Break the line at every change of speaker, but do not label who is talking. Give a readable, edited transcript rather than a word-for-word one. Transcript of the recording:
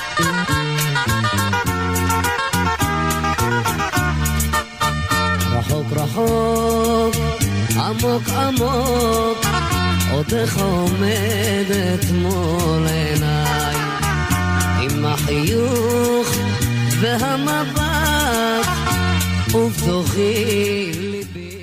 רחוק רחוק, עמוק עמוק, אותך עומדת מול עיניי, עם החיוך והמבט, ובתוכי ליבי